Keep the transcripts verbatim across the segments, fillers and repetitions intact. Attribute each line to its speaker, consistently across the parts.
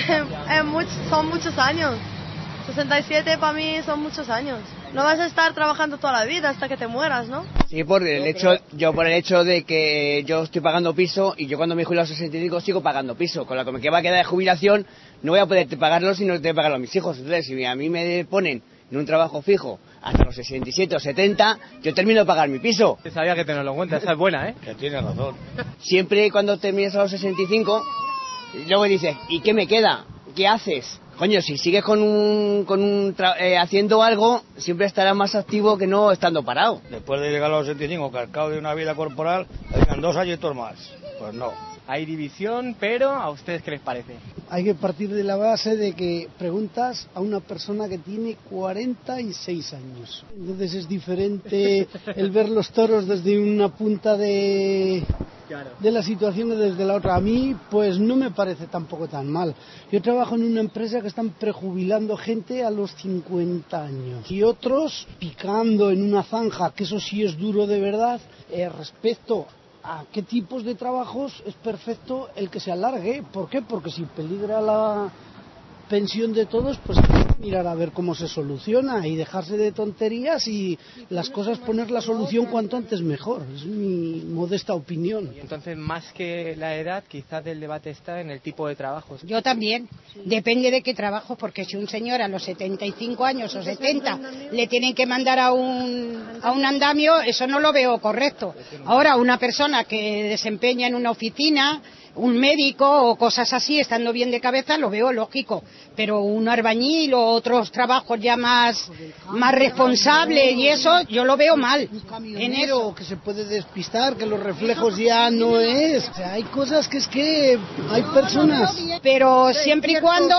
Speaker 1: Eh, much, son muchos años. sesenta y siete para mí son muchos años. No vas a estar trabajando toda la vida hasta que te mueras, ¿no?
Speaker 2: Sí, por el hecho, yo por el hecho de que yo estoy pagando piso y yo cuando me jubilo a los sesenta y cinco sigo pagando piso. Con lo que me va a quedar de jubilación no voy a poder pagarlo si no tengo que pagarlo a mis hijos. Entonces, si a mí me ponen en un trabajo fijo hasta los sesenta y siete o setenta, yo termino de pagar mi piso.
Speaker 3: Sabía que tenerlo en cuenta, esa es buena, ¿eh?
Speaker 4: Que tienes razón.
Speaker 2: Siempre cuando termines a los sesenta y cinco, luego dices, ¿y qué me queda? ¿Qué haces? Coño, si sigues con un, con un tra- eh, haciendo algo, siempre estarás más activo que no estando parado.
Speaker 4: Después de llegar a los sesenta y cinco, cargado de una vida corporal, vengan dos añitos más. Pues no.
Speaker 3: Hay división, pero ¿a ustedes qué les parece?
Speaker 5: Hay que partir de la base de que preguntas a una persona que tiene cuarenta y seis años. Entonces es diferente el ver los toros desde una punta de, de la situación que desde la otra. A mí, pues no me parece tampoco tan mal. Yo trabajo en una empresa que están prejubilando gente a los cincuenta años y otros picando en una zanja, que eso sí es duro de verdad, eh, respecto a qué tipos de trabajos es perfecto el que se alargue. ¿Por qué? Porque si peligra la pensión de todos, pues hay que mirar a ver cómo se soluciona y dejarse de tonterías y las cosas poner la solución cuanto antes mejor. Es mi modesta opinión.
Speaker 3: Entonces, más que la edad, quizás el debate está en el tipo de trabajos.
Speaker 6: Yo también, depende de qué trabajo, porque si un señor a los setenta y cinco años o setenta le tienen que mandar a un, a un andamio, eso no lo veo correcto. Ahora, una persona que desempeña en una oficina, un médico o cosas así, estando bien de cabeza, lo veo lógico, pero un albañil o otros trabajos ya más, más responsables y eso, yo lo veo mal.
Speaker 5: Un camionero que se puede despistar, que los reflejos ya no es. O sea, hay cosas que es que hay personas.
Speaker 6: Pero siempre y cuando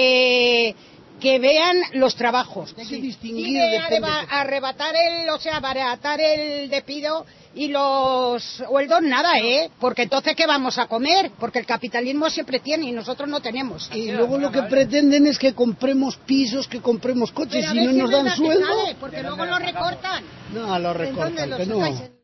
Speaker 6: que que vean los trabajos.
Speaker 5: Hay que distinguir.
Speaker 6: Sí, de arreba, arrebatar el, o sea, abaratar el despido y los sueldos nada, ¿eh? Porque entonces ¿qué vamos a comer? Porque el capitalismo siempre tiene y nosotros no tenemos.
Speaker 5: Y luego lo que pretenden es que compremos pisos, que compremos coches y no nos dan sueldo.
Speaker 6: Sale, porque luego lo recortan.
Speaker 5: No, lo recortan, que no.